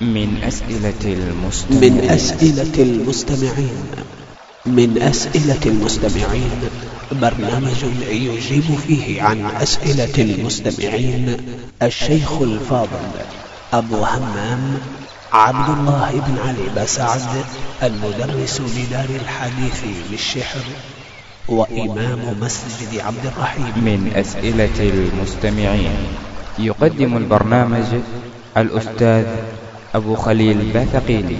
من أسئلة المستمعين برنامج يجيب فيه عن أسئلة المستمعين الشيخ الفاضل أبو همام عبد الله بن علي بسعد، المدرس بدار الحديث بالشحر وإمام مسجد عبد الرحيم. من أسئلة المستمعين يقدم البرنامج الأستاذ أبو خليل باثقيني.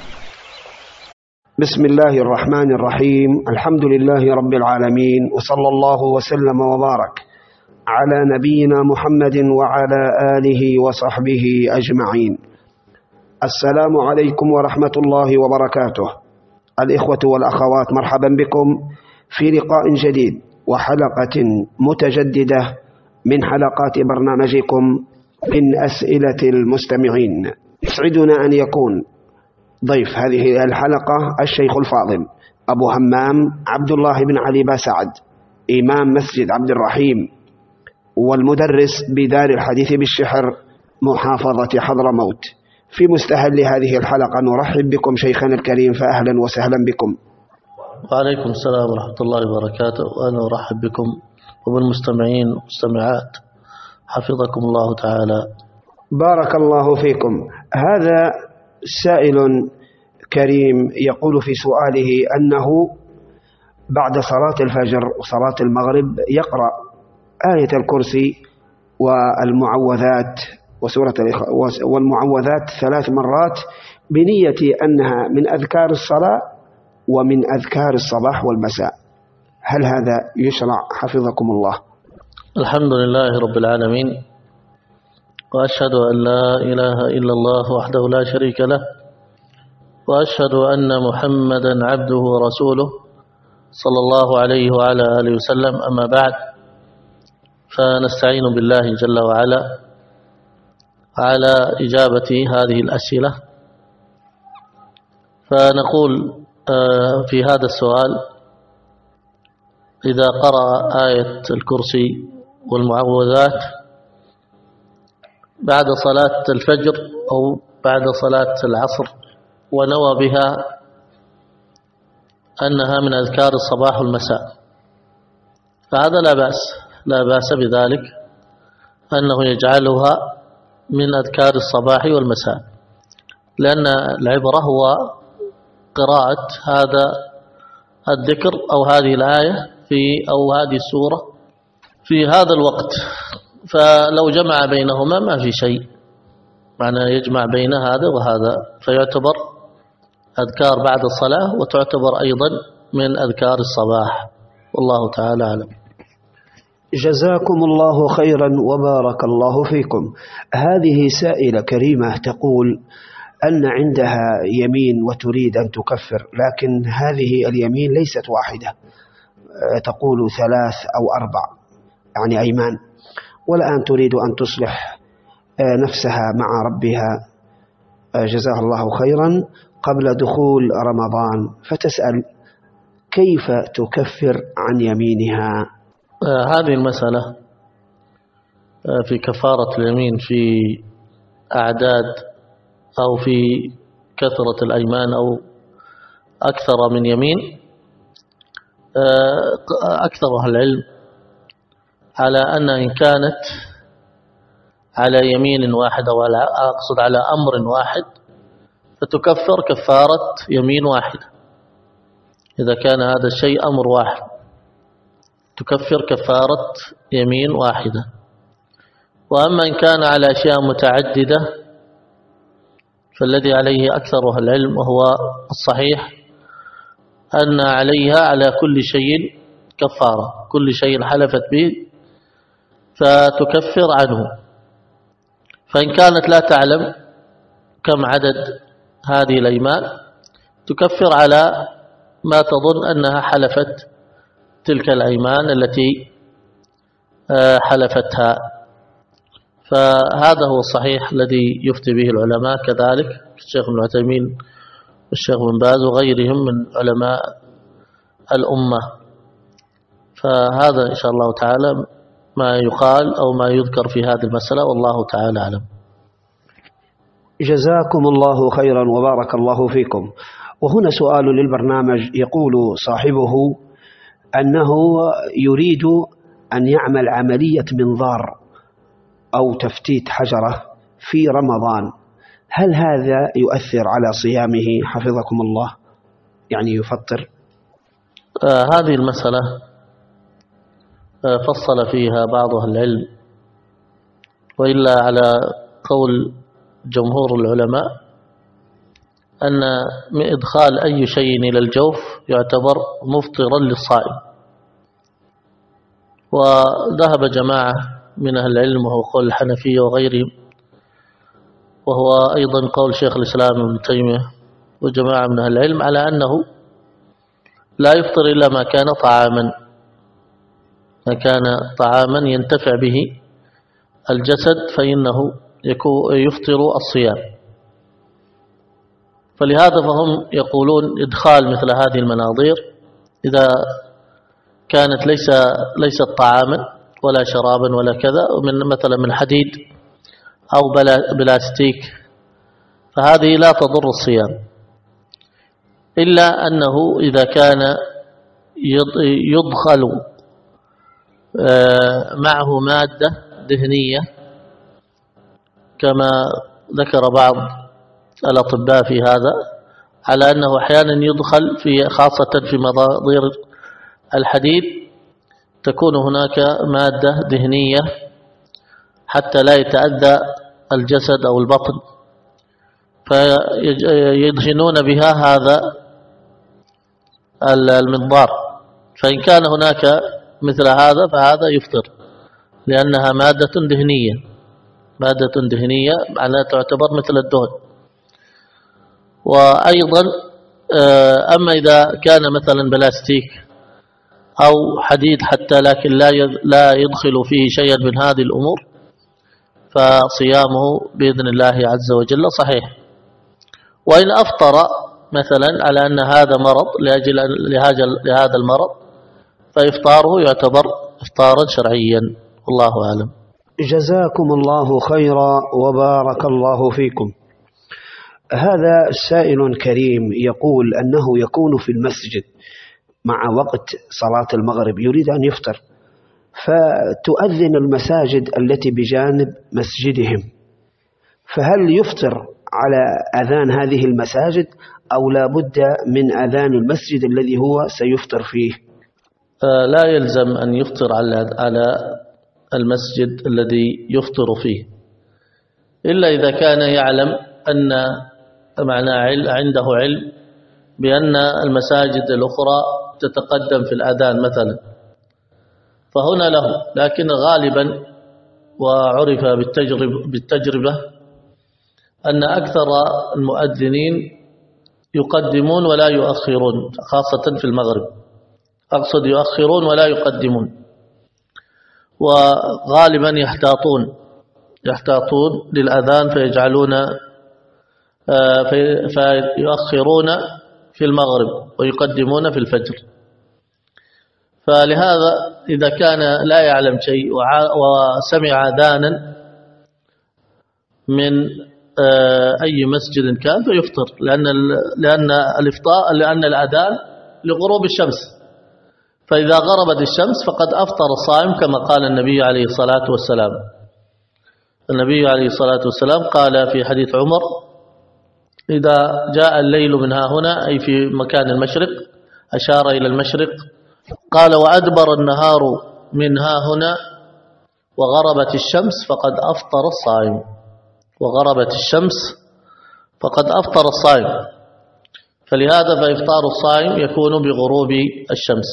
بسم الله الرحمن الرحيم، الحمد لله رب العالمين، وصلى الله وسلم وبارك على نبينا محمد وعلى آله وصحبه أجمعين. السلام عليكم ورحمة الله وبركاته. الإخوة والأخوات، مرحبا بكم في لقاء جديد وحلقة متجددة من حلقات برنامجكم من أسئلة المستمعين. يسعدنا أن يكون ضيف هذه الحلقة الشيخ الفاضل أبو همام عبد الله بن علي بسعد، إمام مسجد عبد الرحيم والمدرس بدار الحديث بالشحر محافظة حضرموت. في مستهل هذه الحلقة نرحب بكم شيخنا الكريم، فأهلا وسهلا بكم. وعليكم السلام ورحمة الله وبركاته، وأنا أرحب بكم وبالمستمعين والمستمعات، حفظكم الله تعالى. بارك الله فيكم. هذا سائل كريم يقول في سؤاله أنه بعد صلاة الفجر وصلاة المغرب يقرأ آية الكرسي والمعوذات وسورة والمعوذات 3 مرات بنية أنها من أذكار الصلاة ومن أذكار الصباح والمساء، هل هذا يشرع حفظكم الله؟ الحمد لله رب العالمين، وأشهد أن لا إله إلا الله وحده لا شريك له، وأشهد أن محمدا عبده ورسوله صلى الله عليه وعلى آله وسلم. أما بعد، فنستعين بالله جل وعلا على إجابة هذه الأسئلة. فنقول في هذا السؤال: إذا قرأ آية الكرسي والمعوذات بعد صلاة الفجر أو بعد صلاة العصر ونوى بها أنها من أذكار الصباح والمساء، فهذا لا بأس بذلك، أنه يجعلها من أذكار الصباح والمساء، لأن العبرة هو قراءة هذا الذكر أو هذه الآية أو هذه السورة في هذا الوقت. فلو جمع بينهما ما في شيء، معنى يجمع بين هذا وهذا، فيعتبر أذكار بعد الصلاة وتعتبر أيضا من أذكار الصباح، والله تعالى أعلم. جزاكم الله خيرا وبارك الله فيكم. هذه سائلة كريمة تقول أن عندها يمين وتريد أن تكفر، لكن هذه اليمين ليست واحدة، تقول 3 أو 4 يعني أيمان، والآن تريد أن تصلح نفسها مع ربها جزاها الله خيرا قبل دخول رمضان، فتسأل كيف تكفر عن يمينها. هذه المسألة في كفارة اليمين في أعداد أو في كثرة الأيمان أو أكثر من يمين، أكثر أهل العلم على أن إن كانت على يمين واحد أو أقصد على أمر واحد فتكفر كفارة يمين واحدة. إذا كان هذا الشيء أمر واحد تكفر كفارة يمين واحدة. وأما إن كان على أشياء متعددة فالذي عليه أكثر أهل العلم وهو الصحيح أن عليها على كل شيء كفارة، كل شيء حلفت به فتكفر عنه. فإن كانت لا تعلم كم عدد هذه الأيمان تكفر على ما تظن أنها حلفت تلك الأيمان التي حلفتها. فهذا هو الصحيح الذي يفتي به العلماء، كذلك الشيخ ابن عثيمين والشيخ بن باز وغيرهم من علماء الأمة. فهذا إن شاء الله تعالى ما يقال أو ما يذكر في هذه المسألة، والله تعالى أعلم. جزاكم الله خيرا وبارك الله فيكم. وهنا سؤال للبرنامج، يقول صاحبه أنه يريد أن يعمل عملية منظار أو تفتيت حجرة في رمضان، هل هذا يؤثر على صيامه حفظكم الله؟ يعني يفطر؟ هذه المسألة فصل فيها بعض أهل العلم، وإلا على قول جمهور العلماء أن إدخال أي شيء إلى الجوف يعتبر مفطرا للصائم. وذهب جماعة من أهل العلم، وهو قول الحنفية وغيرهم، وهو أيضا قول شيخ الإسلام ابن تيمية وجماعة من أهل العلم، على أنه لا يفطر إلا ما كان طعاما ينتفع به الجسد، فإنه يفطر الصيام. فلهذا فهم يقولون إدخال مثل هذه المناظير إذا كانت ليست طعاما ولا شرابا ولا كذا، مثلا من حديد أو بلاستيك، فهذه لا تضر الصيام، إلا أنه إذا كان يدخل معه مادة دهنية كما ذكر بعض الأطباء في هذا، على أنه أحيانا يدخل خاصة في مناظير الحديد تكون هناك مادة دهنية حتى لا يتأذى الجسد أو البطن، فيدهنون بها هذا المنظار. فإن كان هناك مثل هذا فهذا يفطر، لأنها مادة دهنية معناها تعتبر مثل الدهن. وأيضا أما إذا كان مثلا بلاستيك أو حديد حتى لكن لا يدخل فيه شيئا من هذه الأمور، فصيامه بإذن الله عز وجل صحيح. وإن أفطر مثلا على أن هذا مرض لهذا المرض، فإفطاره يعتبر إفطارا شرعيا، والله أعلم. جزاكم الله خيرا وبارك الله فيكم. هذا سائل كريم يقول أنه يكون في المسجد مع وقت صلاة المغرب، يريد أن يفطر، فتؤذن المساجد التي بجانب مسجدهم، فهل يفطر على أذان هذه المساجد أو لا بد من أذان المسجد الذي هو سيفطر فيه؟ لا يلزم أن يفطر على المسجد الذي يفطر فيه، إلا إذا كان يعلم أن عنده علم بأن المساجد الأخرى تتقدم في الأذان مثلا، فهنا له. لكن غالبا وعرف بالتجربة أن أكثر المؤذنين يقدمون ولا يؤخرون، خاصة في المغرب، أقصد يؤخرون ولا يقدمون، وغالبا يحتاطون للأذان فيؤخرون في المغرب ويقدمون في الفجر. فلهذا إذا كان لا يعلم شيء وسمع أذانا من أي مسجد كان فيفطر، لأن الأذان لغروب الشمس، فإذا غربت الشمس فقد أفطر الصائم، كما قال النبي عليه الصلاة والسلام. النبي عليه الصلاة والسلام قال في حديث عمر: إذا جاء الليل من ها هنا، أي في مكان المشرق، أشار إلى المشرق، قال: وأدبر النهار من ها هنا وغربت الشمس فقد أفطر الصائم. وغربت الشمس فقد أفطر الصائم. فلهذا فإفطار الصائم يكون بغروب الشمس،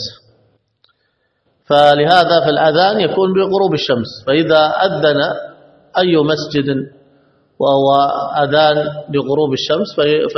فلهذا فالأذان يكون بغروب الشمس. فإذا أذن أي مسجد وهو أذان بغروب الشمس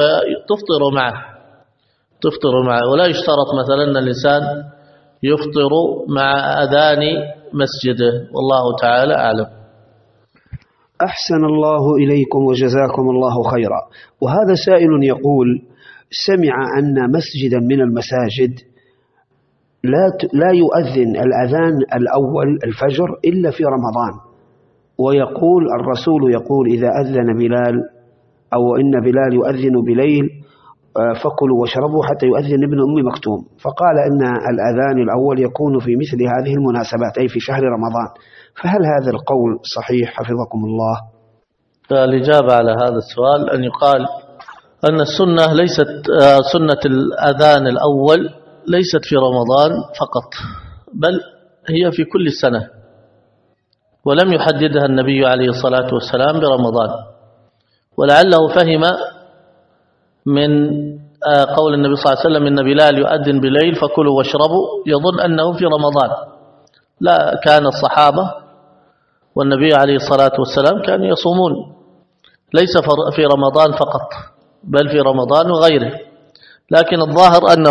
تفطر معه، ولا يشترط مثلا أن الإنسان يفطر مع أذان مسجده، والله تعالى أعلم. أحسن الله إليكم وجزاكم الله خيرا. وهذا سائل يقول: سمع أن مسجدا من المساجد لا يؤذن الأذان الأول الفجر إلا في رمضان، ويقول الرسول يقول: إذا أذن بلال أو إن بلال يؤذن بليل فكلوا واشربوا حتى يؤذن ابن أم مكتوم، فقال إن الأذان الأول يكون في مثل هذه المناسبات أي في شهر رمضان، فهل هذا القول صحيح حفظكم الله؟ الإجابة على هذا السؤال أن يقال أن السنة ليست سنة الأذان الأول ليست في رمضان فقط، بل هي في كل السنة، ولم يحددها النبي عليه الصلاة والسلام برمضان. ولعله فهم من قول النبي صلى الله عليه وسلم إن بلال يؤذن بليل فكلوا واشربوا يظن أنه في رمضان. لا، كان الصحابة والنبي عليه الصلاة والسلام كانوا يصومون ليس في رمضان فقط بل في رمضان وغيره، لكن الظاهر أنه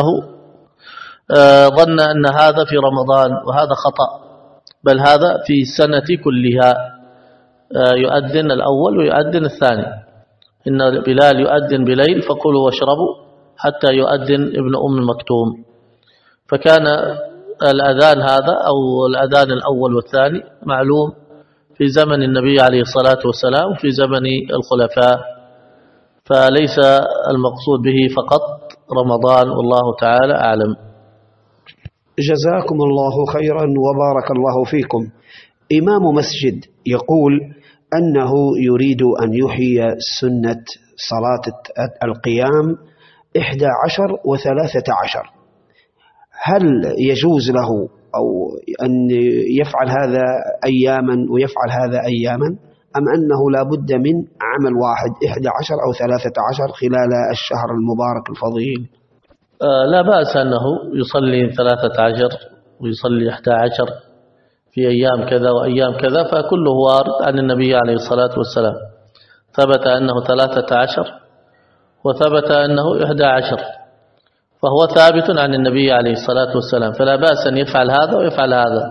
ظن أن هذا في رمضان، وهذا خطأ، بل هذا في السنة كلها يؤذن الأول ويؤذن الثاني. إن بلال يؤذن بليل فكلوا واشربوا حتى يؤذن ابن أم مكتوم. فكان الأذان هذا أو الأذان الأول والثاني معلوم في زمن النبي عليه الصلاة والسلام في زمن الخلفاء، فليس المقصود به فقط رمضان، والله تعالى أعلم. جزاكم الله خيرا وبارك الله فيكم. إمام مسجد يقول أنه يريد أن يحيي سنة صلاة القيام 11 و13، هل يجوز له أو أن يفعل هذا أياما ويفعل هذا أياما، أم أنه لا بد من عمل واحد 11 أو 13 خلال الشهر المبارك الفضيل؟ لا بأس أنه يصلي 13 ويصلي 11 في أيام كذا وأيام كذا، فكله وارد عن النبي عليه الصلاة والسلام، ثبت أنه 13 وثبت أنه 11، فهو ثابت عن النبي عليه الصلاة والسلام، فلا بأس أن يفعل هذا ويفعل هذا.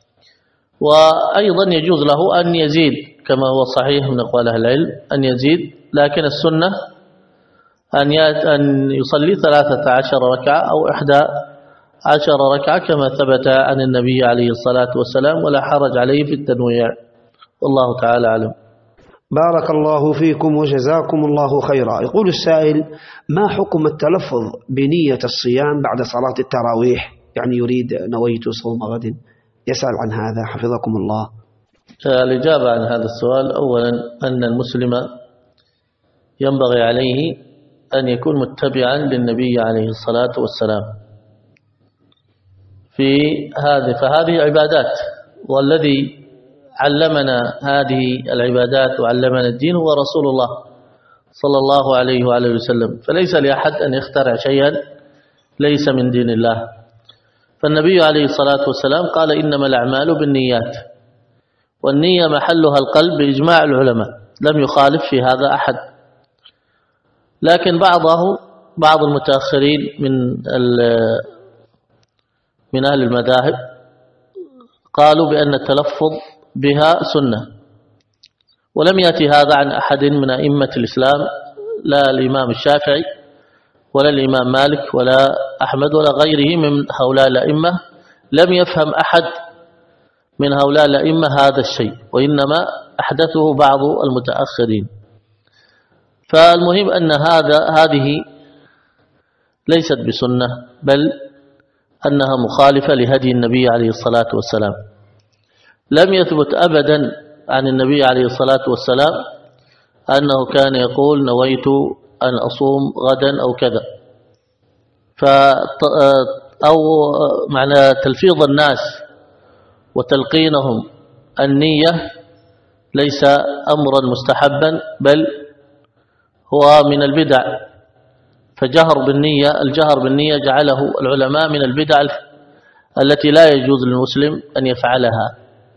وأيضا يجوز له أن يزيد كما هو صحيح من أقوال أهل العلم أن يزيد، لكن السنة أن يصلي 13 ركعة أو 11 ركعة كما ثبت عن النبي عليه الصلاة والسلام، ولا حرج عليه في التنويع، والله تعالى أعلم. بارك الله فيكم وجزاكم الله خيرا. يقول السائل: ما حكم التلفظ بنية الصيام بعد صلاة التراويح؟ يعني يريد نويت صوم غد، يسأل عن هذا حفظكم الله. الإجابة عن هذا السؤال: أولا أن المسلم ينبغي عليه أن يكون متبعا للنبي عليه الصلاة والسلام فهذه عبادات، والذي علمنا هذه العبادات وعلمنا الدين هو رسول الله صلى الله عليه وآله وسلم، فليس لأحد أن يخترع شيئا ليس من دين الله. فالنبي عليه الصلاة والسلام قال: إنما الأعمال بالنيات، والنية محلها القلب بإجماع العلماء، لم يخالف في هذا أحد. لكن بعض المتأخرين من أهل المذاهب قالوا بأن التلفظ بها سنة، ولم يأتي هذا عن أحد من أئمة الإسلام، لا الإمام الشافعي ولا الإمام مالك ولا أحمد ولا غيره من هؤلاء الأئمة. لم يفهم أحد من هؤلاء الأئمة هذا الشيء، وإنما أحدثه بعض المتأخرين. فالمهم أن هذه ليست بسنة، بل أنها مخالفة لهدي النبي عليه الصلاة والسلام. لم يثبت أبدا عن النبي عليه الصلاة والسلام أنه كان يقول: نويت أن أصوم غدا أو كذا. أو معنى تلفيظ الناس وتلقينهم النية ليس أمرا مستحبا، بل هو من البدع. الجهر بالنية جعله العلماء من البدع التي لا يجوز للمسلم أن يفعلها.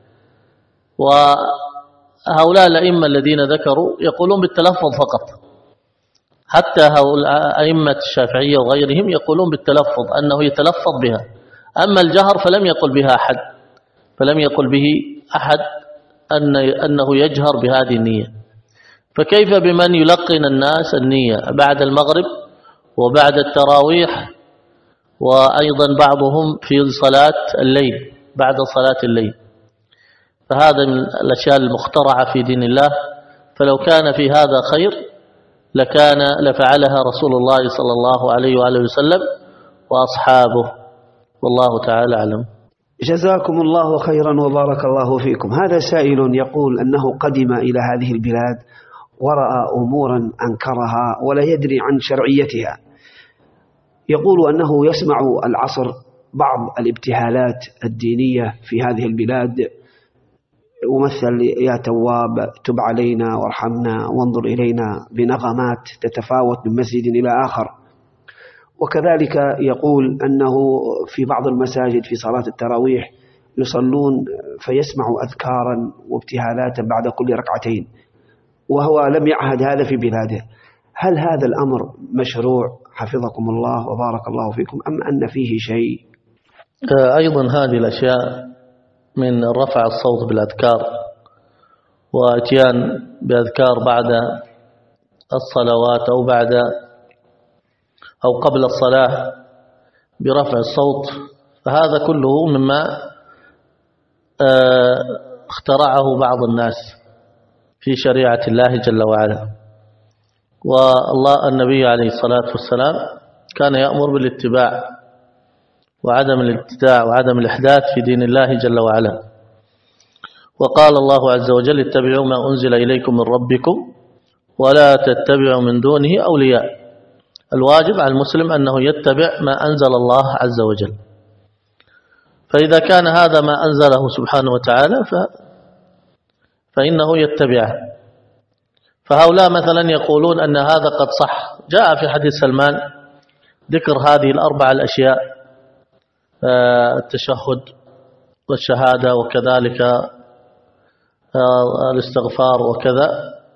وهؤلاء الأئمة الذين ذكروا يقولون بالتلفظ فقط، حتى هؤلاء أئمة الشافعية وغيرهم يقولون بالتلفظ أنه يتلفظ بها. أما الجهر فلم يقل به أحد أنه يجهر بهذه النية. فكيف بمن يلقن الناس النية بعد المغرب وبعد التراويح، وأيضا بعضهم في صلاة الليل بعد صلاة الليل؟ فهذا من الأشياء المخترعة في دين الله. فلو كان في هذا خير لفعلها رسول الله صلى الله عليه وآله وسلم وأصحابه، والله تعالى أعلم. جزاكم الله خيرا وبارك الله فيكم. هذا سائل يقول أنه قدم إلى هذه البلاد ورأى أمورا أنكرها ولا يدري عن شرعيتها. يقول أنه يسمع العصر بعض الابتهالات الدينية في هذه البلاد، ومثل يا تواب تب علينا وارحمنا وانظر إلينا بنغمات تتفاوت من مسجد إلى آخر. وكذلك يقول أنه في بعض المساجد في صلاة التراويح يصلون فيسمع أذكارا وابتهالات بعد كل ركعتين، وهو لم يعهد هذا في بلاده. هل هذا الأمر مشروع حفظكم الله وبارك الله فيكم، أم أن فيه شيء؟ أيضا هذه الأشياء من رفع الصوت بالأذكار واتيان بأذكار بعد الصلوات أو قبل الصلاة برفع الصوت، فهذا كله مما اخترعه بعض الناس في شريعة الله جل وعلا. والله النبي عليه الصلاة والسلام كان يأمر بالاتباع وعدم الابتداع وعدم الإحداث في دين الله جل وعلا. وقال الله عز وجل اتبعوا ما أنزل إليكم من ربكم ولا تتبعوا من دونه أولياء. الواجب على المسلم أنه يتبع ما أنزل الله عز وجل، فإذا كان هذا ما أنزله سبحانه وتعالى فإنه يتبعه. فهؤلاء مثلا يقولون أن هذا قد صح، جاء في حديث سلمان ذكر هذه الأربع الأشياء، التشهد والشهادة وكذلك الاستغفار وكذا،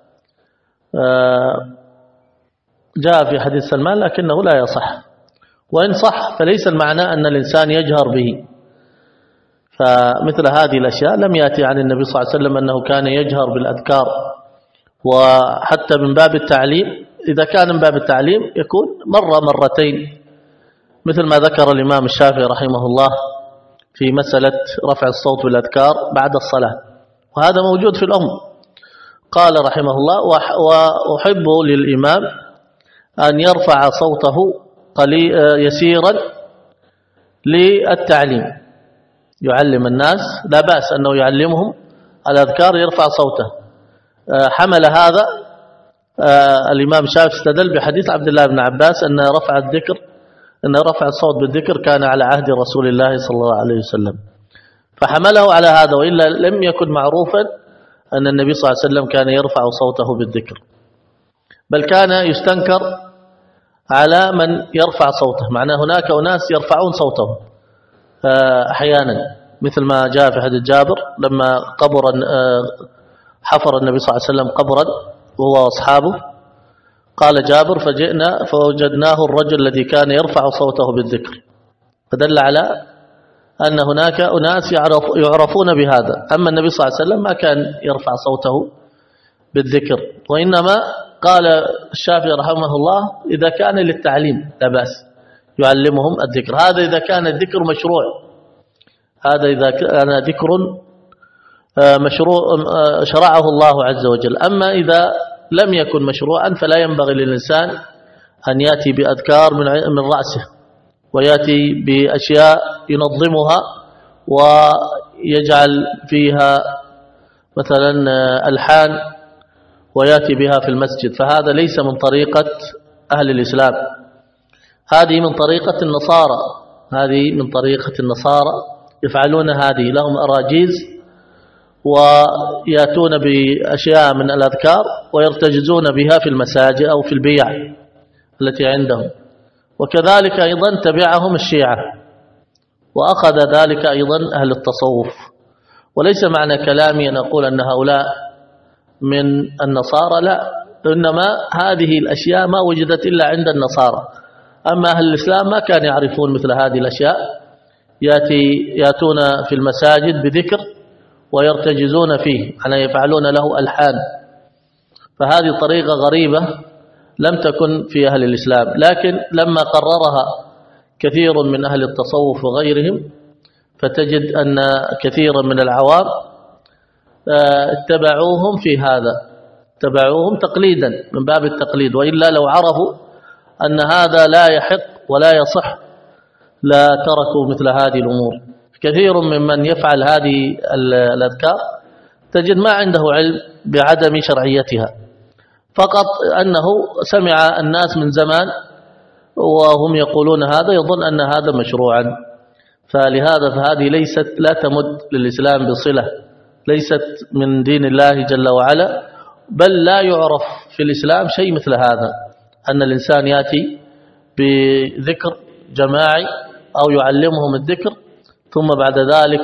جاء في حديث سلمان لكنه لا يصح، وإن صح فليس المعنى أن الإنسان يجهر به. فمثل هذه الأشياء لم يأتي عن النبي صلى الله عليه وسلم أنه كان يجهر بالأذكار. وحتى من باب التعليم، إذا كان من باب التعليم يكون مرة مرتين، مثل ما ذكر الإمام الشافعي رحمه الله في مسألة رفع الصوت بالأذكار بعد الصلاة، وهذا موجود في الأم. قال رحمه الله: وأحب للإمام أن يرفع صوته يسيرا للتعليم، يعلم الناس، لا بأس أنه يعلمهم الأذكار يرفع صوته. حمل هذا الإمام الشافعي استدل بحديث عبد الله بن عباس أن رفع الصوت بالذكر كان على عهد رسول الله صلى الله عليه وسلم، فحمله على هذا، وإلا لم يكن معروفا أن النبي صلى الله عليه وسلم كان يرفع صوته بالذكر، بل كان يستنكر على من يرفع صوته. معناه هناك أناس يرفعون صوتهم أحيانا، مثل ما جاء في حديث جابر لما حفر النبي صلى الله عليه وسلم قبرا وهو وأصحابه، قال جابر: فجئنا فوجدناه الرجل الذي كان يرفع صوته بالذكر، فدل على أن هناك أناس يعرفون بهذا. أما النبي صلى الله عليه وسلم ما كان يرفع صوته بالذكر، وإنما قال الشافعي رحمه الله: إذا كان للتعليم لا بأس، يعلمهم الذكر. هذا إذا كان الذكر مشروع، هذا إذا كان ذكر مشروع شرعه الله عز وجل. أما إذا لم يكن مشروعا فلا ينبغي للإنسان أن يأتي بأذكار من رأسه، ويأتي بأشياء ينظمها ويجعل فيها مثلا ألحان ويأتي بها في المسجد، فهذا ليس من طريقة أهل الإسلام، هذه من طريقة النصارى، يفعلون هذه، لهم أراجيز ويأتون بأشياء من الأذكار ويرتجزون بها في المساجد أو في البيع التي عندهم. وكذلك أيضا تبعهم الشيعة، وأخذ ذلك أيضا أهل التصوف. وليس معنى كلامي أن أقول أن هؤلاء من النصارى، لا، إنما هذه الأشياء ما وجدت إلا عند النصارى. أما أهل الإسلام ما كانوا يعرفون مثل هذه الأشياء، يأتون في المساجد بذكر ويرتجزون فيه، يعني يفعلون له ألحان. فهذه طريقة غريبة لم تكن في أهل الإسلام، لكن لما قررها كثير من أهل التصوف وغيرهم، فتجد أن كثيرا من العوام اتبعوهم في هذا، اتبعوهم تقليدا من باب التقليد، وإلا لو عرفوا أن هذا لا يحق ولا يصح لا تركوا مثل هذه الأمور. كثير ممن يفعل هذه الأذكار تجد ما عنده علم بعدم شرعيتها، فقط أنه سمع الناس من زمان وهم يقولون هذا، يظن أن هذا مشروعا. فلهذا فهذه لا تمد للإسلام بصلة، ليست من دين الله جل وعلا، بل لا يعرف في الإسلام شيء مثل هذا، أن الإنسان يأتي بذكر جماعي أو يعلمهم الذكر ثم بعد ذلك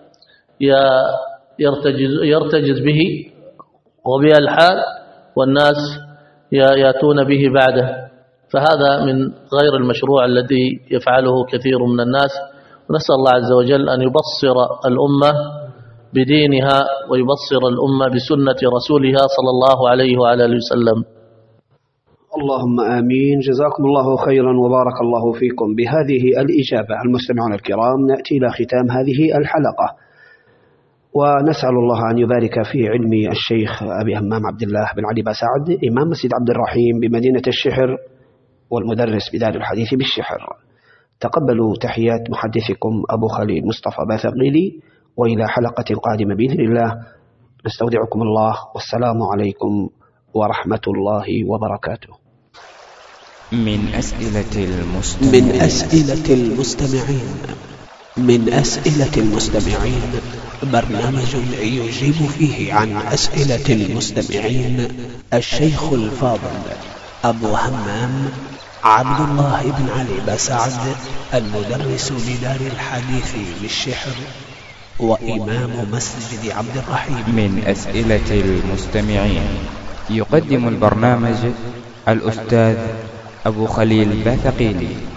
يرتجز به وبألحان والناس يأتون به بعده، فهذا من غير المشروع الذي يفعله كثير من الناس. ونسأل الله عز وجل أن يبصر الأمة بدينها ويبصر الأمة بسنة رسولها صلى الله عليه وعلى آله وسلم. اللهم آمين. جزاكم الله خيرا وبارك الله فيكم. بهذه الإجابة المستمعون الكرام نأتي إلى ختام هذه الحلقة، ونسأل الله أن يبارك في علم الشيخ أبي همام عبد الله بن علي باسعد إمام مسجد عبد الرحيم بمدينة الشحر والمدرس بدار الحديث بالشحر. تقبلوا تحيات محدثكم أبو خليل مصطفى باثقيلي، وإلى حلقة قادمة بإذن الله نستودعكم الله، والسلام عليكم ورحمة الله وبركاته. من أسئلة المستمعين برنامج يجيب فيه عن أسئلة المستمعين الشيخ الفاضل أبو همام عبد الله بن علي باسعد، المدرس بدار الحديث بالشحر وإمام مسجد عبد الرحيم. من أسئلة المستمعين يقدم البرنامج الأستاذ أبو خليل باثقيلي.